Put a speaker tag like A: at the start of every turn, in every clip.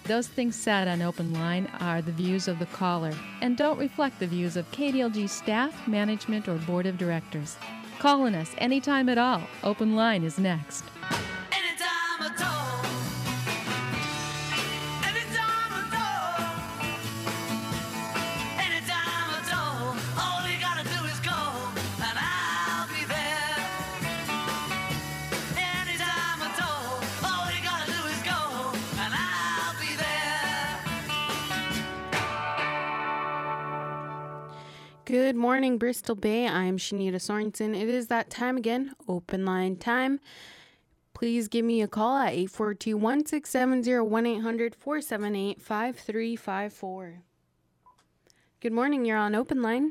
A: Those things said on Open Line are the views of the caller and don't reflect the views of KDLG staff, management, or board of directors. Calling us anytime at all. Open Line is next.
B: Anytime at all. Anytime at all. Anytime at all. All you gotta do is call and I'll be there. Anytime at all. All you gotta do is call and I'll be there.
C: Good morning, Bristol Bay. I'm Shanita Sorensen. It is that time again, open line time. Please give me a call at 842-167-1-800-478-5354. Good morning, you're on open line.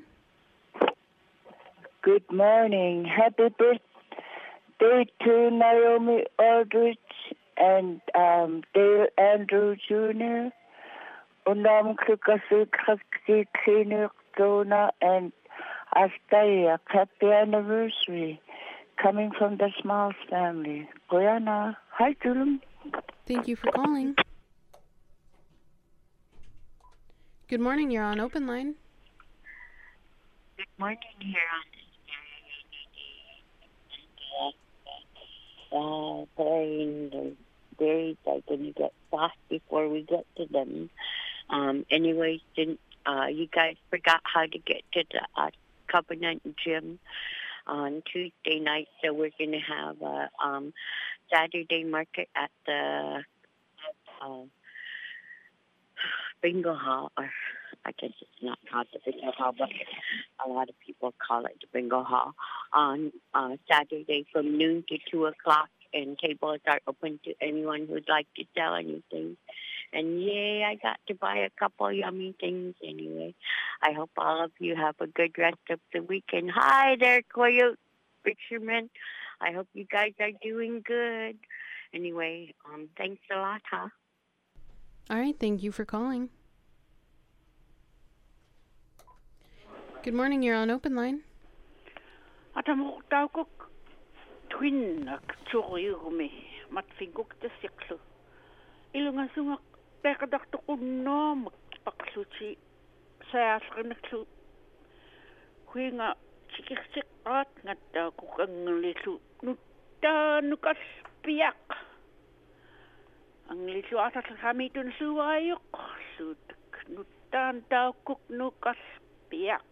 D: Good morning. Happy birthday to Naomi Aldrich and Dale Andrew Jr. Unam Kukasi Krakti Klinik Dona and Astaya. Happy anniversary. Coming from the Smiles family. Brianna. Hi, Julie.
C: Thank you for calling. Good morning, you're on open line.
E: Good morning here on playing the days are going to get fast before we get to them. Anyways, you guys forgot how to get to the Covenant Gym on Tuesday night, so we're going to have a Saturday market at the bingo hall, or I guess it's not called the bingo hall, but a lot of people call it the bingo hall, on Saturday from noon to 2 o'clock, and tables are open to anyone who'd like to sell anything. And yay, I got to buy a couple yummy things anyway. I hope all of you have a good rest of the weekend. Hi there, Coyote Fisherman. I hope you guys are doing good. Anyway, thanks a lot, huh?
C: All right, thank you for calling. Good morning, you're on open line.
F: Atamuqtaukuk twinnak tsuqyugmi matfinguk tasiklu. Ilungasungak pekadaktukunno makpakluchi sayasqinaklu. Huinga chikiksiqat ngatta kukanglilu nutta nukas piak. Ang lilu atas hamitun suayuk sudak nuttan taukuk nukas piak.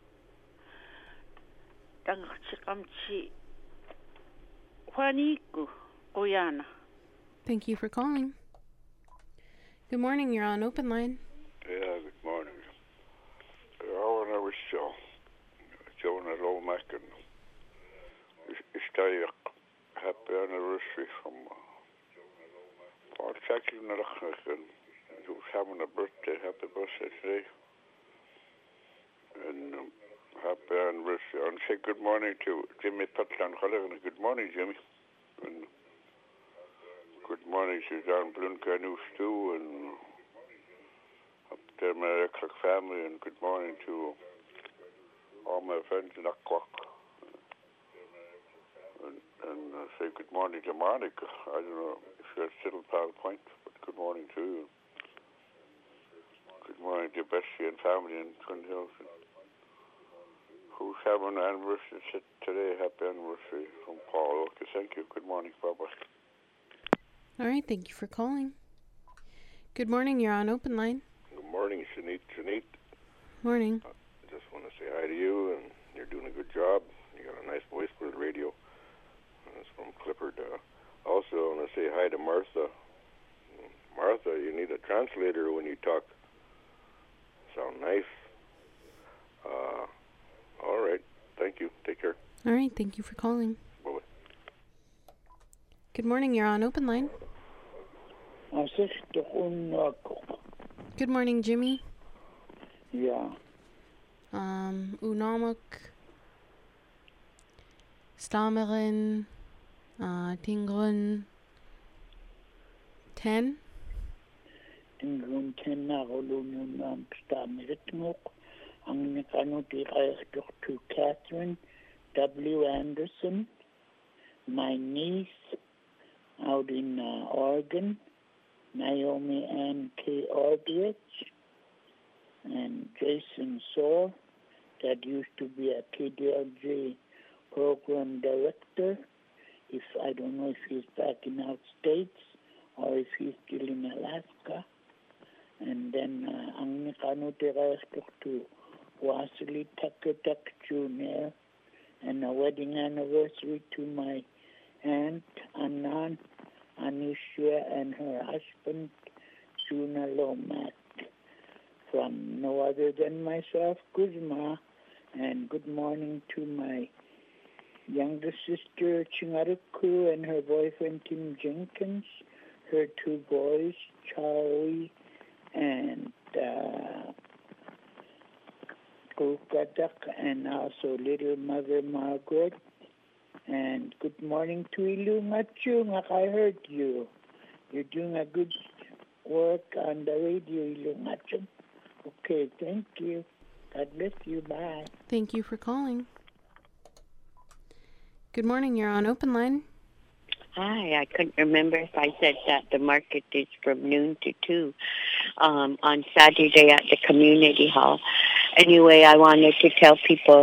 F: Tangchikamchi Juaniku Oyana.
C: Thank you for calling. Good morning, you're on open line.
G: Yeah, good morning. How I wish you, Jonah Lomack and Istaya, happy anniversary from Paul Jackie Narachnik, and who's having a birthday. Happy birthday today. And happy anniversary. And say good morning to Jimmy Patlan Khalil. Good morning, Jimmy. And good morning to John Blunka too, and up there my Ecklock family, and good morning to all my friends in Aquak. And say good morning to Monica. I don't know if you're still at Powell Point, but good morning to you. Good morning to Bessie and family in Twin Hills. Who's having an anniversary today? Happy anniversary from Paul. Okay, thank you. Good morning. Bye-bye.
C: All right, thank you for calling. Good morning, you're on open line.
G: Good morning, Shanit.
C: Morning.
G: I just want to say hi to you, and you're doing a good job. You got a nice voice for the radio. That's from Clifford. Also, I want to say hi to Martha. Martha, you need a translator when you talk. Sound nice. All right. Thank you. Take care.
C: All right, thank you for calling.
G: Bye-bye.
C: Good morning, you're on open line. Good morning, Jimmy.
D: Yeah.
C: Unamuk, Stammeren, Tingrun, 10.
D: Tingrun 10 na rolunun Stammeren. Ang nakanutirayas to Catherine W. Anderson, my niece out in Oregon, Naomi Ann K. Aldrich, and Jason Saul, that used to be a KDLJ program director. I don't know if he's back in our states or if he's still in Alaska. And then ang nakanutirayas to Wasili Takatak Jr. and a wedding anniversary to my aunt Anan Anisha and her husband Suna Lomat, from no other than myself, Kuzma. And good morning to my younger sister Chingaruku and her boyfriend Tim Jenkins, her two boys Charlie and Kukadak, and also little mother Margaret. And good morning to Ilungachung. I heard you. You're doing a good work on the radio, Ilungachung. Okay, thank you. God bless you. Bye.
C: Thank you for calling. Good morning. You're on Open Line.
E: Hi, I couldn't remember if I said that the market is from noon to 2 on Saturday at the community hall. Anyway, I wanted to tell people,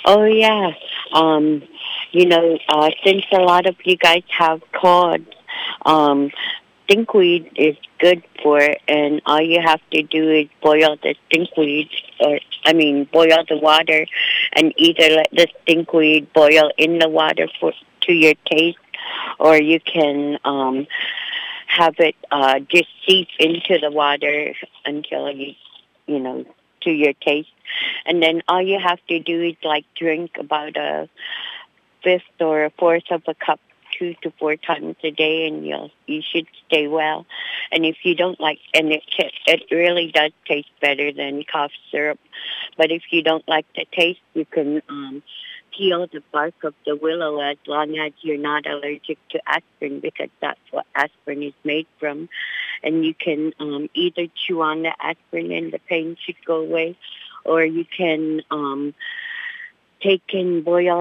E: since a lot of you guys have called, stinkweed is good for it, and all you have to do is boil the stinkweed, boil the water, and either let the stinkweed boil in the water to your taste, or you can have it just seep into the water until to your taste. And then all you have to do is drink about a fifth or a fourth of a cup 2 to 4 times a day, and you should stay well. And if you don't and it really does taste better than cough syrup, but if you don't like the taste, you can peel the bark of the willow as long as you're not allergic to aspirin, because that's what aspirin is made from. And you can either chew on the aspirin and the pain should go away, or you can take and boil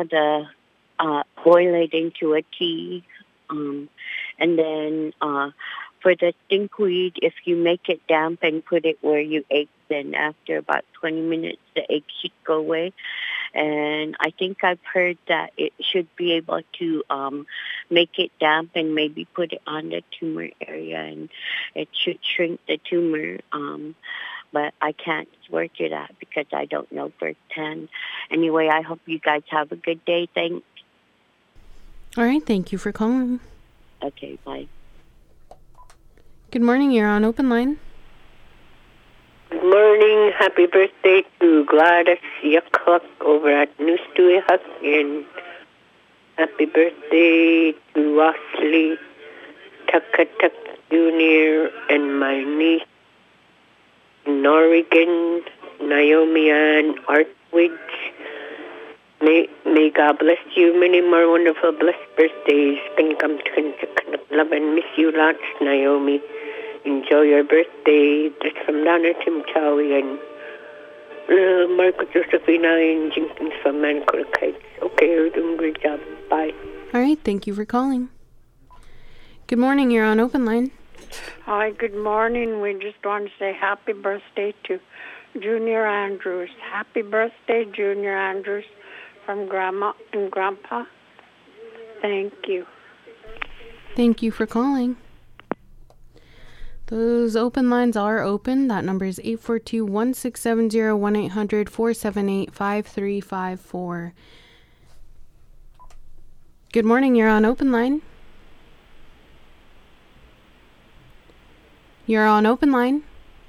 E: it into a tea. And then for the stinkweed, if you make it damp and put it where you ate, then after about 20 minutes, the ache should go away. And I think I've heard that it should be able to make it damp and maybe put it on the tumor area, and it should shrink the tumor. But I can't swear to that because I don't know firsthand. Anyway, I hope you guys have a good day. Thanks.
C: All right. Thank you for calling.
E: Okay, bye.
C: Good morning. You're on Open Line.
H: Good morning. Happy birthday to Gladys Yuck over at New Stewie Huck, and happy birthday to Rosley Tuckatuk Jr. and my niece in Oregon, Naomi Ann Artwidge. May God bless you. Many more wonderful blessed birthdays. Love and miss you lots, Naomi. Enjoy your birthday. That's from Donna Tim Chowie and little Marco Josephina and Jenkins from Manacor Heights. Okay, you're doing a great job. Bye.
C: All right. Thank you for calling. Good morning. You're on Open Line.
F: Hi, good morning. We just want to say happy birthday to Junior Andrews. Happy birthday, Junior Andrews, from Grandma and Grandpa. Thank you.
C: Thank you for calling. Those open lines are open. That number is 842-1670, 1-800-478-5354. Good morning. You're on Open Line. You're on Open Line.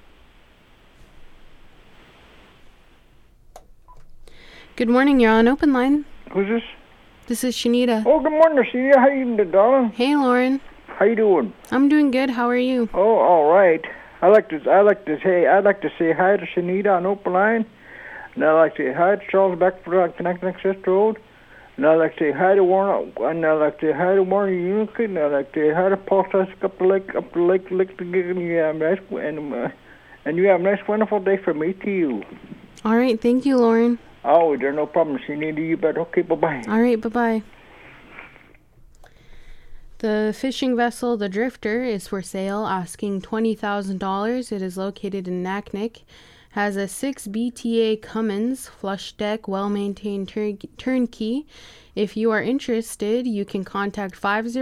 C: Good morning. You're on Open Line.
I: Who's this?
C: This is Shanita.
I: Oh, good morning, Shanita. How you doing, darling?
C: Hey, Lauren.
I: How you doing?
C: I'm doing good. How are you?
I: Oh, all right. I'd like to say hi to Shanita on Open Line, and I'd like to say hi to Charles Beckford on Connecting Access Road, and I'd like to say hi to Warren, and I'd like to say hi to Warren Unikin, and I'd like to say hi to Paul Sasek up the lake, and you have a nice, wonderful day from me to you.
C: All right. Thank you, Lauren.
I: Oh, there's no problem, Shanita. You bet. Okay, bye-bye.
C: All right. Bye-bye. The fishing vessel, the Drifter, is for sale, asking $20,000. It is located in Naknek. Has a 6 BTA Cummins flush deck, well-maintained turnkey. If you are interested, you can contact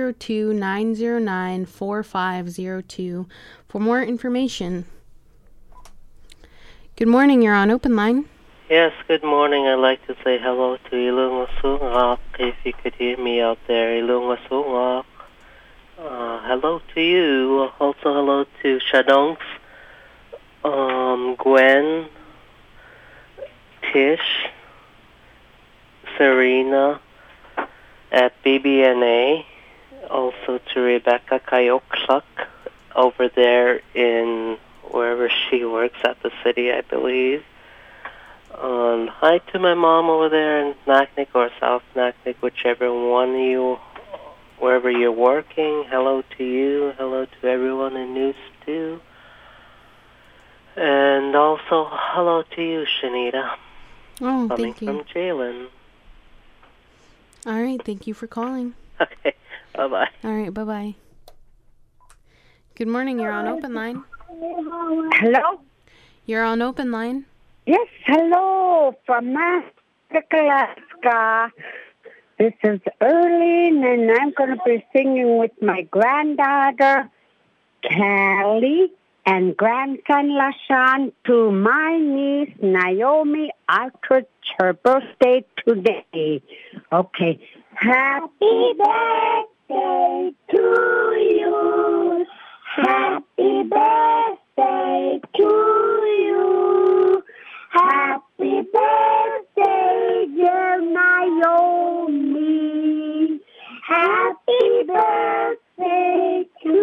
C: 502-909-4502 for more information. Good morning, you're on Open Line.
J: Yes, good morning. I'd like to say hello to Ilungasungak, if you could hear me out there. Ilungasungak. Hello to you. Also hello to Shadongs, Gwen, Tish, Serena at BBNA. Also to Rebecca Kayoksak over there in wherever she works at the city, I believe. Hi to my mom over there in Naknek or South Naknek, whichever one of you, wherever you're working. Hello to you. Hello to everyone in News 2. And also, hello to you, Shanita.
C: Oh,
J: coming
C: thank you.
J: from Jalen.
C: All right, thank you for calling.
J: Okay, bye-bye.
C: All right, bye-bye. Good morning, you're on Open Line.
K: Hello?
C: You're on Open Line.
K: Yes, hello from Alaska. This is Erlene, and I'm going to be singing with my granddaughter, Callie, and grandson, Lashawn, to my niece, Naomi Aldrich, her birthday today. Okay. Happy birthday to you. Happy birthday to you. Happy birthday, dear Naomi. Happy birthday to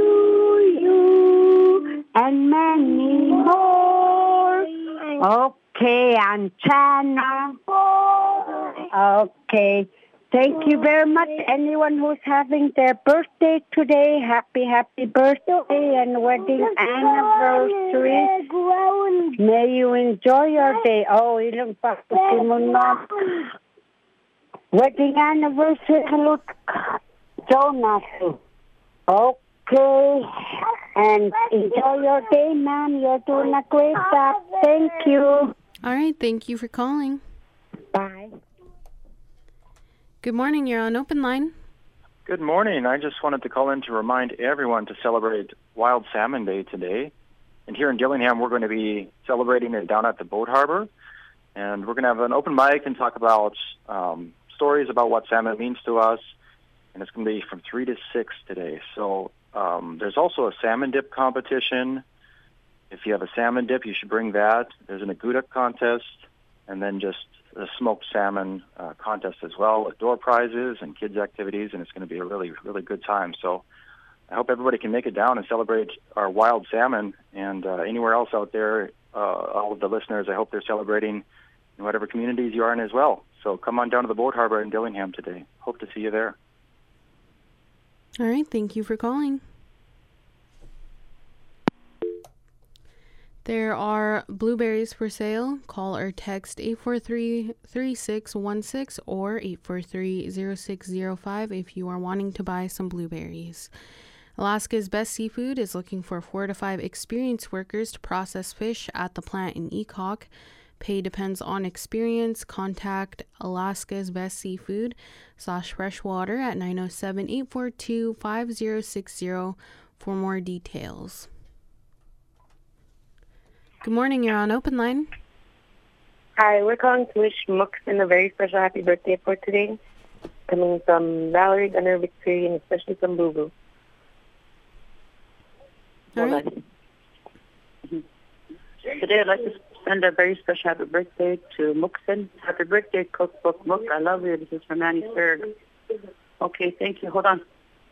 K: you and many more. Okay, on channel 4. Okay. Thank you very much. Anyone who's having their birthday today, happy birthday and wedding anniversary. May you enjoy your day. Oh, ilang paputi mo na. Wedding anniversary, hello, Jonas. Okay. And enjoy your day, ma'am. You're doing a great job. Thank you.
C: All right, thank you for calling.
K: Bye.
C: Good morning, you're on Open Line.
L: Good morning. I just wanted to call in to remind everyone to celebrate Wild Salmon Day today. And here in Dillingham, we're going to be celebrating it down at the Boat Harbor. And we're going to have an open mic and talk about stories about what salmon means to us. And it's going to be from 3 to 6 today. So there's also a salmon dip competition. If you have a salmon dip, you should bring that. There's an aguda contest. And then just the smoked salmon contest as well, with door prizes and kids' activities, and it's going to be a really, really good time. So I hope everybody can make it down and celebrate our wild salmon, and anywhere else out there, all of the listeners, I hope they're celebrating in whatever communities you are in as well. So come on down to the Boat Harbor in Dillingham today. Hope to see you there.
C: All right, thank you for calling. There are blueberries for sale. Call or text 843-3616 or 843-0605 if you are wanting to buy some blueberries. Alaska's Best Seafood is looking for 4 to 5 experienced workers to process fish at the plant in Ecock. Pay depends on experience. Contact Alaska's Best Seafood /freshwater at 907-842-5060 for more details. Good morning, you're on Open Line.
M: Hi, we're calling to wish Muxon a very special happy birthday for today. Coming from Valerie, Gunner, Victory, and especially from Boo Boo.
C: Right.
N: Today I'd like to send a very special happy birthday to Muxon. Happy birthday, Cookbook Mook. I love you. This is from Annie Berg. Okay, thank you. Hold on.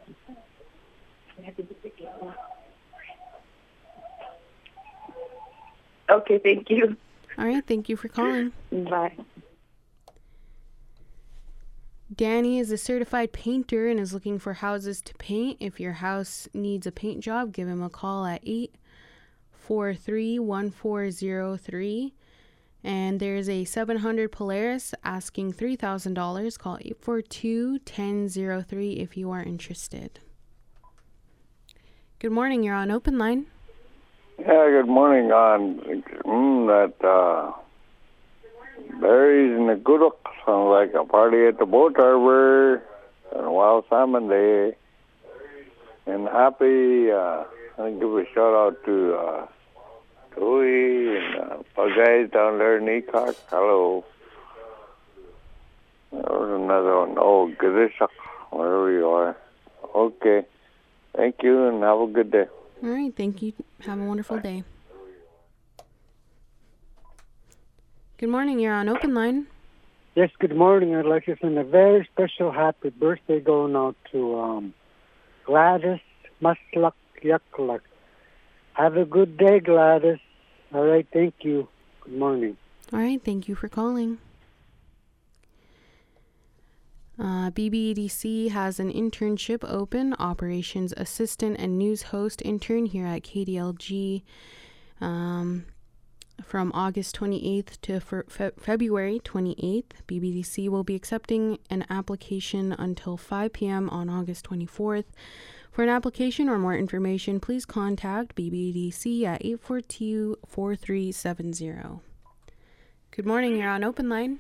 N: Okay, thank you.
C: All right, thank you for calling.
M: Bye.
C: Danny is a certified painter and is looking for houses to paint. If your house needs a paint job, give him a call at 843-1403. And there's a 700 Polaris asking $3,000. Call 842-1003 if you are interested. Good morning. You're on open line.
O: Yeah, good morning. Berries in the Guduk sounds like a party at the boat harbor and a Wild Salmon Day. And happy, I'll give a shout out to Tui and all guys down there in Ecock. Hello. There was another one. Oh, Grisha, wherever you are. Okay. Thank you and have a good day.
C: All right. Thank you. Have a wonderful day. Good morning. You're on open line.
P: Yes, good morning. I'd like to send a very special happy birthday going out to Gladys Maslak Yaklak. Have a good day, Gladys. All right, thank you. Good morning.
C: All right, thank you for calling. BBEDC has an internship open, operations assistant and news host intern here at KDLG from August 28th to February 28th. BBEDC will be accepting an application until 5 p.m. on August 24th. For an application or more information, please contact BBEDC at 842-4370. Good morning, you're on open line.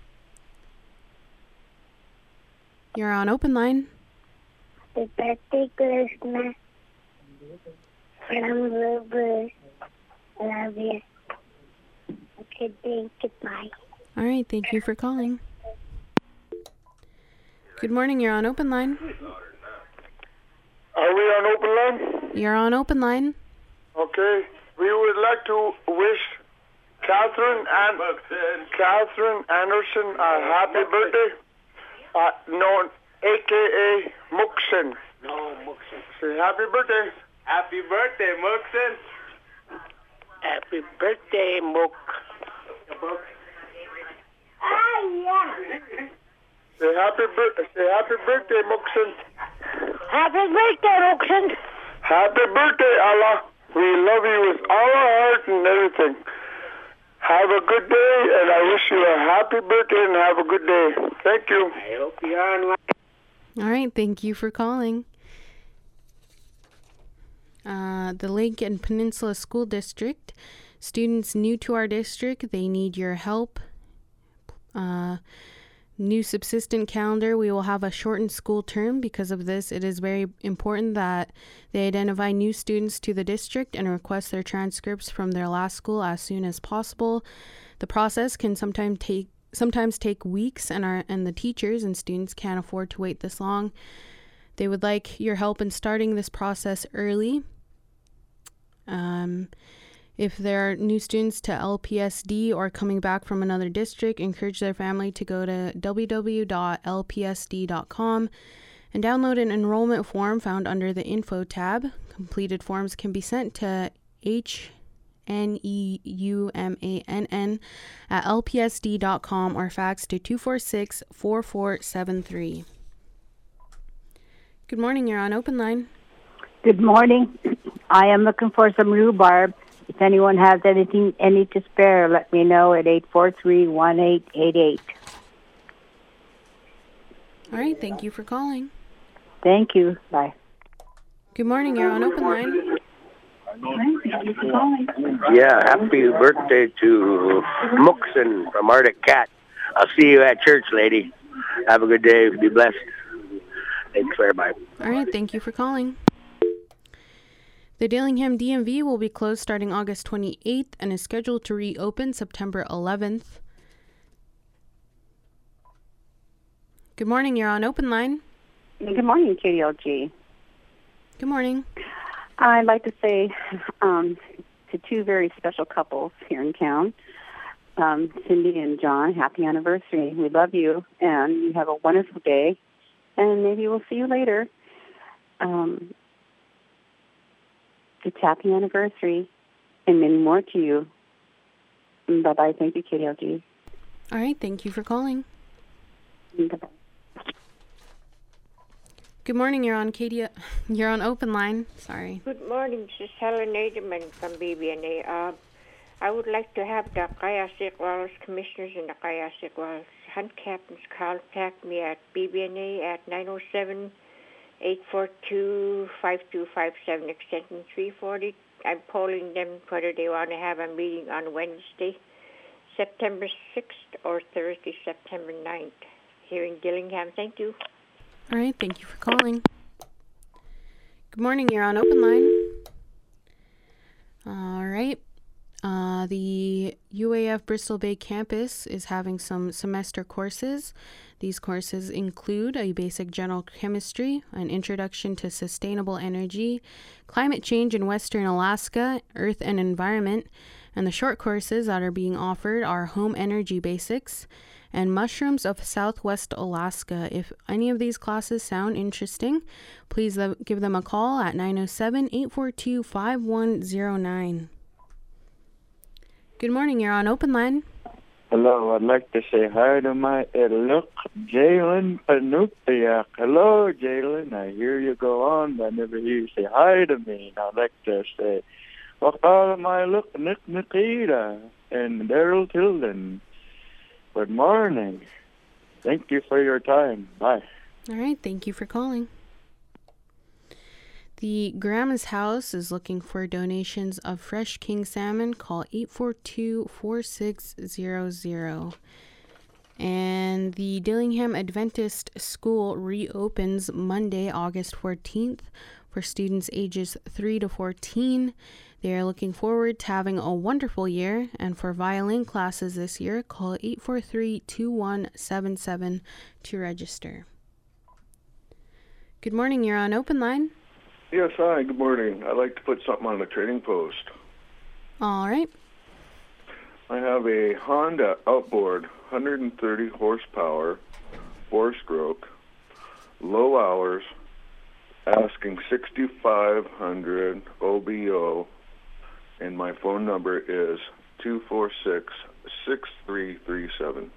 C: You're on open line.
Q: The birthday Christmas from Wilbur. Love you. Okay, thank you. Bye.
C: All right, thank you for calling. Good morning, you're on open line.
R: Are we on open line?
C: You're on open line.
R: Okay. We would like to wish Catherine Anderson a happy birthday. Known a.k.a. Muxen.
S: No, Muxen.
R: Say happy birthday.
S: Happy birthday, Muxen.
R: Happy birthday, Muk. Say happy birthday, Muxen.
Q: Happy birthday, Muxen.
R: Happy birthday, Allah. We love you with all our heart and everything. Have a good day, and I wish you a happy birthday and have a good day. Thank you.
S: I hope you're online.
C: All right, thank you for calling. The Lake and Peninsula School District. Students new to our district, they need your help. New subsistent calendar. We will have a shortened school term. Because of this, it is very important that they identify new students to the district and request their transcripts from their last school as soon as possible. The process can sometimes take weeks, and the teachers and students can't afford to wait this long. They would like your help in starting this process early. If there are new students to LPSD or coming back from another district, encourage their family to go to www.lpsd.com and download an enrollment form found under the Info tab. Completed forms can be sent to HNEUMANN@lpsd.com or fax to 246-4473. Good morning, you're on open line.
K: Good morning. I am looking for some rhubarb. If anyone has any to spare, let me know at 843-1888.
C: All right, thank you for calling.
K: Thank you. Bye.
C: Good morning, you're on open line.
T: Yeah, happy birthday to Muxen from Arctic Cat. I'll see you at church, lady. Have a good day. Be blessed. Thanks, everybody.
C: All right, thank you for calling. The Dillingham DMV will be closed starting August 28th and is scheduled to reopen September 11th. Good morning, you're on open line.
U: Good morning, KDLG.
C: Good morning.
U: I'd like to say to two very special couples here in town, Cindy and John, happy anniversary. We love you, and you have a wonderful day, and maybe we'll see you later. It's happy anniversary, and many more to you. Bye-bye. Thank you, KDLG.
C: All right. Thank you for calling.
U: Bye-bye.
C: Good morning. You're on You're on open line. Sorry.
V: Good morning. This is Helen Edelman from BBNA. I would like to have the Kayasik Wells commissioners and the Kayasik Wells hunt captains contact me at BBNA at 842-5257, extension 340. I'm polling them whether they want to have a meeting on Wednesday, September 6th, or Thursday, September 9th, here in Dillingham. Thank you.
C: All right, thank you for calling. Good morning, you're on Open Line. All right. The UAF Bristol Bay campus is having some semester courses. These courses include a basic general chemistry, an introduction to sustainable energy, climate change in Western Alaska, earth and environment, and the short courses that are being offered are home energy basics and mushrooms of Southwest Alaska. If any of these classes sound interesting, please give them a call at 907-842-5109. Good morning, you're on Open Line.
A: Hello, I'd like to say hi to my look, Jalen Panupiak. Hello, Jalen. I hear you go on, but I never hear you say hi to me. And I'd like to say, welcome, my look, Nick Nikita and Daryl Tilden. Good morning. Thank you for your time. Bye.
C: All right, thank you for calling. The Grandma's House is looking for donations of fresh king salmon. Call 842-4600. And the Dillingham Adventist School reopens Monday, August 14th for students ages 3 to 14. They are looking forward to having a wonderful year. And for violin classes this year, call 843-2177 to register. Good morning, you're on Open Line.
B: Yes, hi, good morning. I'd like to put something on the trading post.
C: All right.
B: I have a Honda outboard, 130 horsepower, 4-stroke, low hours, asking $6,500 OBO, and my phone number is 246-6337.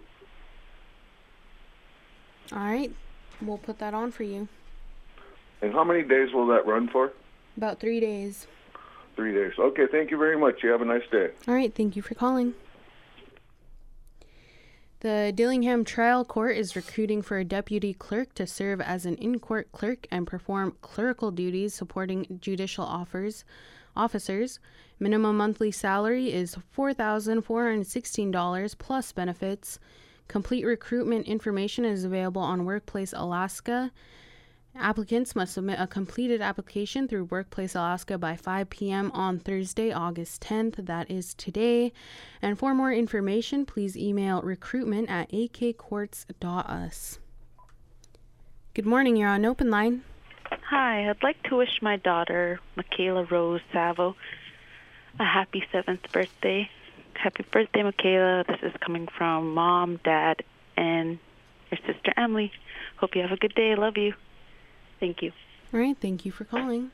C: All right. We'll put that on for you.
B: And how many days will that run for?
C: About 3 days.
B: 3 days. Okay, thank you very much. You have a nice day.
C: All right, thank you for calling. The Dillingham Trial Court is recruiting for a deputy clerk to serve as an in-court clerk and perform clerical duties supporting judicial officers. Minimum monthly salary is $4,416 plus benefits. Complete recruitment information is available on Workplace Alaska. Applicants must submit a completed application through Workplace Alaska by 5 p.m. on Thursday, August 10th. That is today. And for more information, please email recruitment@akcourts.us. Good morning, you're on Open Line.
W: Hi, I'd like to wish my daughter, Michaela Rose Savo, a happy 7th birthday. Happy birthday, Michaela. This is coming from Mom, Dad, and your sister, Emily. Hope you have a good day. Love you. Thank you.
C: All right, thank you for calling.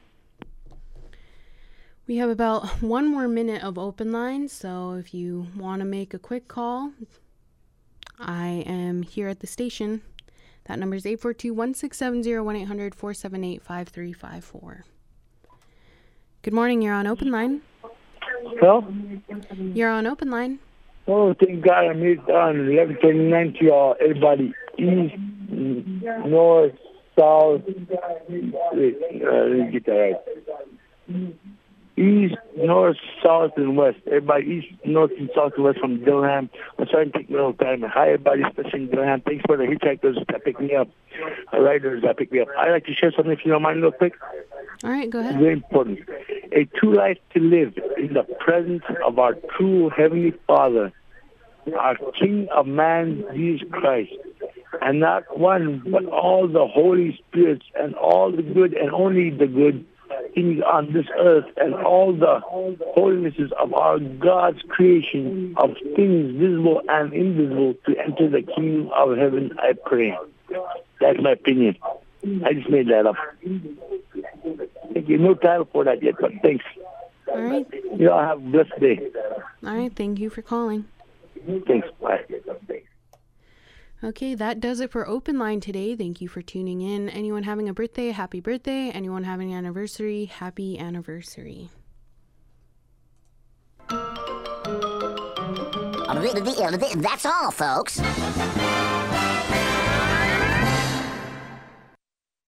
C: We have about 1 more minute of Open Line, so if you want to make a quick call, I am here at the station. That number is 842-1670, 1-800-478-5354. Good morning, you're on Open Line.
X: Hello?
C: You're on Open Line.
X: Oh, thank God I made it on 11:29 to y'all. Everybody, east, north, south. Wait, let me get that right. East, north, south, and west. Everybody, east, north, and south, and west from Dillingham. I'm trying to take my own time. Hi, everybody, especially in Dillingham. Thanks for the hitchhikers that picked me up. Riders that picked me up. I'd like to share something, if you don't mind, real quick.
C: All right, go ahead.
X: Very important. A true life to live in the presence of our true Heavenly Father, our King of man, Jesus Christ. And not one, but all the Holy Spirits and all the good and only the good things on this earth and all the holinesses of our God's creation of things visible and invisible to enter the kingdom of heaven, I pray. That's my opinion. I just made that up. Thank you. No title for that yet, but thanks.
C: All right.
X: You all have a blessed day.
C: All right, thank you for calling.
X: Thanks. Bye.
C: Okay, that does it for Open Line today. Thank you for tuning in. Anyone having a birthday, happy birthday. Anyone having an anniversary, happy anniversary.
Y: That's all, folks.